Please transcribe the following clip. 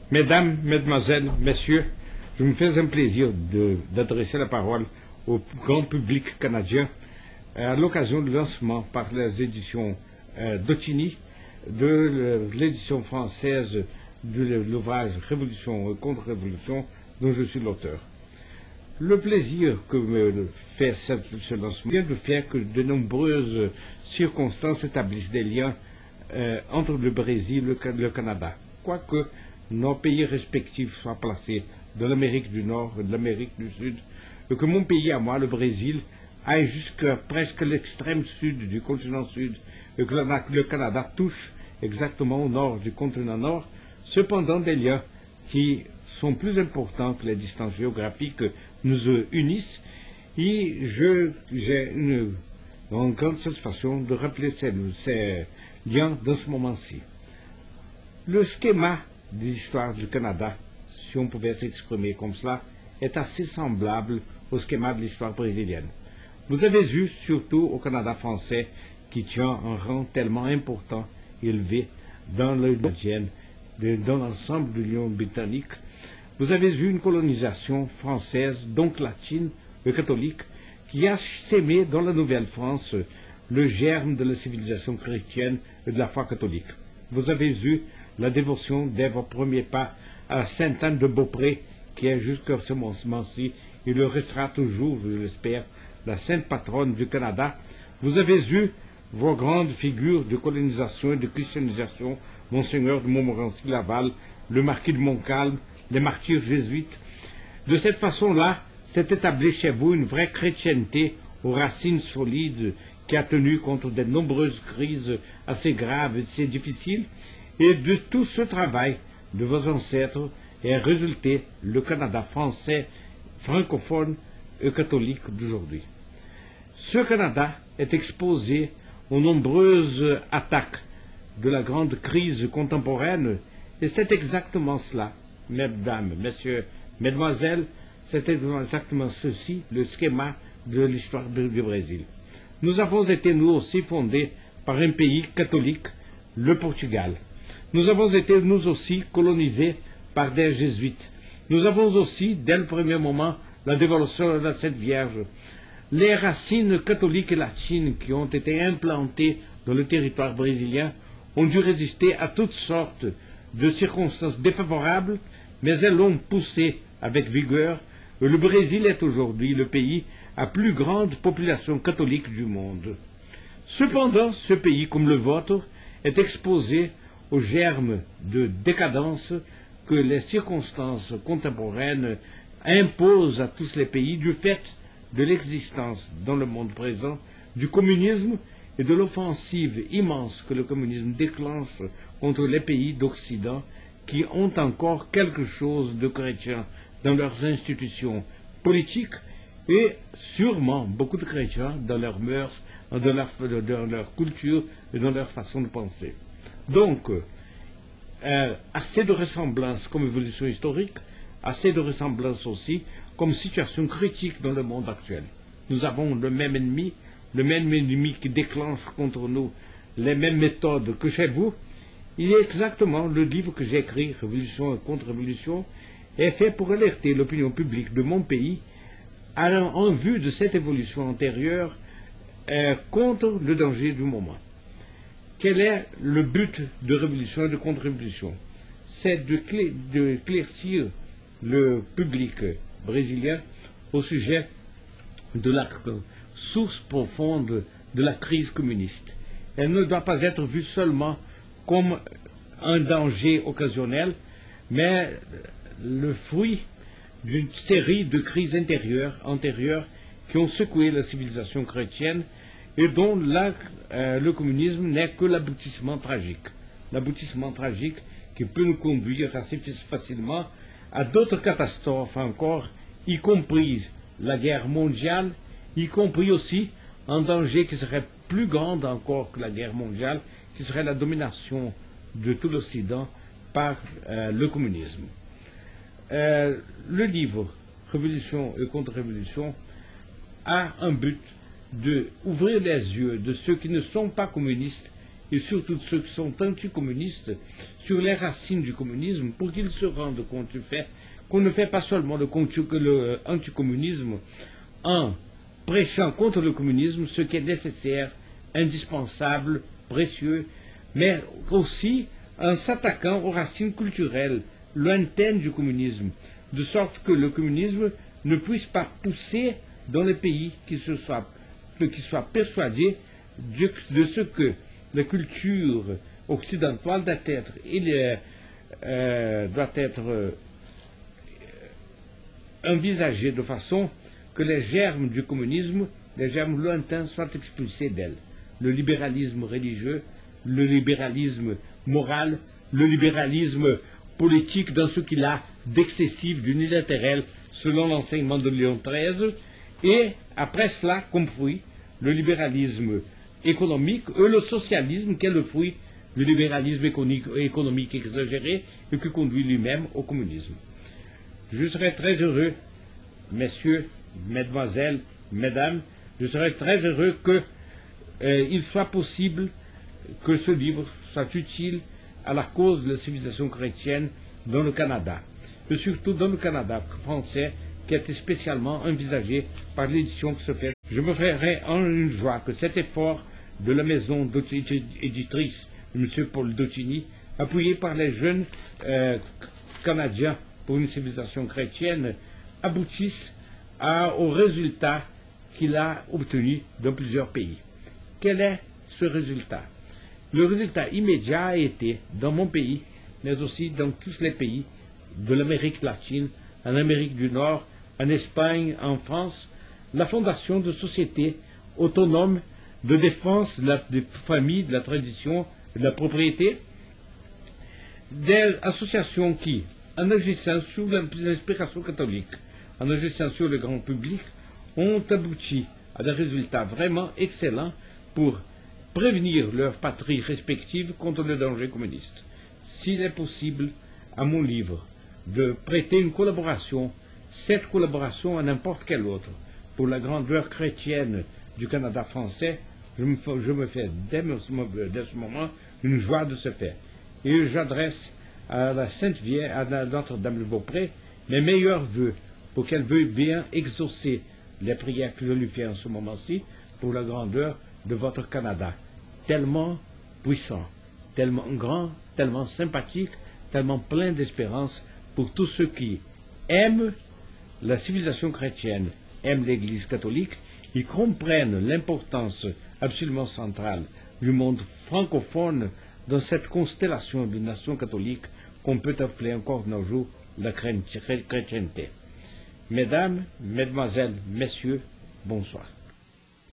Mesdames, Mesdemoiselles, Messieurs, je me fais un plaisir d'adresser la parole au grand public canadien à l'occasion du lancement par les éditions Docini de l'édition française de l'ouvrage Révolution et contre-révolution dont je suis l'auteur. Le plaisir que me fait ce lancement vient du fait que de nombreuses circonstances établissent des liens entre le Brésil et le Canada, quoique nos pays respectifs soient placés de l'Amérique du Nord et de l'Amérique du Sud, et que mon pays à moi, le Brésil, aille jusqu'à presque l'extrême sud du continent sud, et que le Canada touche exactement au nord du continent nord, cependant des liens qui sont plus importants que les distances géographiques nous unissent, et j'ai une grande satisfaction de rappeler ces liens dans ce moment-ci. Le schéma de l'histoire du Canada, si on pouvait s'exprimer comme cela, est assez semblable au schéma de l'histoire brésilienne. Vous avez eu, surtout au Canada français, qui tient un rang tellement important, élevé dans l'ensemble de l'Union britannique, vous avez eu une colonisation française, donc latine et catholique, qui a sémé dans la Nouvelle-France le germe de la civilisation chrétienne et de la foi catholique. Vous avez eu la dévotion dès vos premiers pas à Sainte-Anne de Beaupré, qui est jusqu'à ce moment-ci, et le restera toujours, je l'espère, la sainte patronne du Canada. Vous avez eu vos grandes figures de colonisation et de christianisation, Monseigneur de Montmorency-Laval, le marquis de Montcalm, les martyrs jésuites. De cette façon-là, s'est établie chez vous une vraie chrétienté aux racines solides qui a tenu contre de nombreuses crises assez graves et assez difficiles, et de tout ce travail de vos ancêtres est résulté le Canada français, francophone et catholique d'aujourd'hui. Ce Canada est exposé aux nombreuses attaques de la grande crise contemporaine, et c'est exactement cela, mesdames, messieurs, mesdemoiselles, c'est exactement ceci, le schéma de l'histoire du Brésil. Nous avons été, nous aussi, fondés par un pays catholique, le Portugal. Nous avons été, nous aussi, colonisés par des jésuites. Nous avons aussi, dès le premier moment, la dévotion de la Sainte Vierge. Les racines catholiques et latines qui ont été implantées dans le territoire brésilien ont dû résister à toutes sortes de circonstances défavorables, mais elles l'ont poussé avec vigueur, et le Brésil est aujourd'hui le pays à plus grande population catholique du monde. Cependant, ce pays, comme le vôtre, est exposé aux germes de décadence que les circonstances contemporaines imposent à tous les pays du fait de l'existence dans le monde présent du communisme et de l'offensive immense que le communisme déclenche contre les pays d'Occident qui ont encore quelque chose de chrétien dans leurs institutions politiques et sûrement beaucoup de chrétiens dans leurs mœurs, dans leur culture et dans leur façon de penser. Donc, assez de ressemblances comme évolution historique, assez de ressemblances aussi comme situation critique dans le monde actuel. Nous avons le même ennemi qui déclenche contre nous les mêmes méthodes que chez vous. Il est exactement le livre que j'ai écrit, Révolution et contre-révolution, est fait pour alerter l'opinion publique de mon pays en vue de cette évolution antérieure contre le danger du moment. Quel est le but de révolution et de contre-révolution? C'est d'éclaircir le public brésilien au sujet de la source profonde de la crise communiste. Elle ne doit pas être vue seulement comme un danger occasionnel, mais le fruit d'une série de crises antérieures qui ont secoué la civilisation chrétienne et dont le communisme n'est que l'aboutissement tragique. L'aboutissement tragique qui peut nous conduire assez facilement à d'autres catastrophes encore, y compris la guerre mondiale, y compris aussi un danger qui serait plus grand encore que la guerre mondiale, qui serait la domination de tout l'Occident par le communisme. Le livre Révolution et contre-révolution a un but d'ouvrir les yeux de ceux qui ne sont pas communistes et surtout de ceux qui sont anticommunistes, sur les racines du communisme, pour qu'ils se rendent compte du fait qu'on ne fait pas seulement l'anticommunisme en prêchant contre le communisme, ce qui est nécessaire, indispensable, précieux, mais aussi en s'attaquant aux racines culturelles lointaines du communisme, de sorte que le communisme ne puisse pas pousser dans les pays qui soient persuadés de ce que la culture occidentale doit être envisagée de façon que les germes du communisme, les germes lointains, soient expulsés d'elle. Le libéralisme religieux, le libéralisme moral, le libéralisme politique dans ce qu'il a d'excessif, d'unilatéral, selon l'enseignement de Léon XIII, et après cela, comme fruit, le libéralisme économique, le socialisme qui est le fruit du libéralisme économique exagéré et qui conduit lui-même au communisme. Je serais très heureux, messieurs, mesdemoiselles, mesdames, je serais très heureux qu'il soit possible que ce livre soit utile à la cause de la civilisation chrétienne dans le Canada, et surtout dans le Canada français, qui a été spécialement envisagé par l'édition qui se fait. Je me ferai en une joie que cet effort de la maison éditrice de M. Paul Docini, appuyé par les jeunes Canadiens pour une civilisation chrétienne, aboutisse au résultat qu'il a obtenu dans plusieurs pays. Quel est ce résultat? Le résultat immédiat a été, dans mon pays, mais aussi dans tous les pays de l'Amérique latine, en Amérique du Nord, en Espagne, en France, la fondation de sociétés autonomes de défense de la famille, de la tradition, de la propriété, des associations qui, en agissant sous l'inspiration catholique, en agissant sur le grand public, ont abouti à des résultats vraiment excellents pour prévenir leurs patries respectives contre le danger communiste. S'il est possible, à mon livre, de prêter une collaboration, cette collaboration à n'importe quelle autre, pour la grandeur chrétienne du Canada français, je me fais dès ce moment une joie de ce fait. Et j'adresse à la Sainte Vierge, à Notre-Dame-de-Beaupré, mes meilleurs vœux, pour qu'elle veuille bien exaucer les prières que je lui fais en ce moment-ci, pour la grandeur de votre Canada, tellement puissant, tellement grand, tellement sympathique, tellement plein d'espérance pour tous ceux qui aiment la civilisation chrétienne, aiment l'Église catholique, et comprennent l'importance absolument centrale du monde francophone dans cette constellation de nations catholiques qu'on peut appeler encore de nos jours la chrétienté. Mesdames, mesdemoiselles, messieurs, bonsoir.